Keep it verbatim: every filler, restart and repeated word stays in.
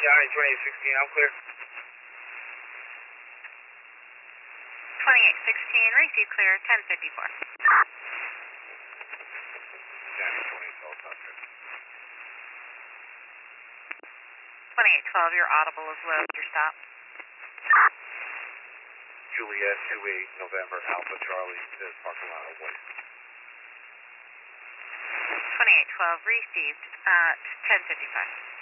Johnny twenty-eight sixteen, I'm clear. twenty-eight sixteen, receive clear, ten fifty-four. Johnny twenty-eight twelve, top clear. twenty-eight twelve, you're audible as well, your stop. Juliet two eight, November, Alpha Charlie, to parking lot of White. twenty-eight twelve, received at ten fifty-five.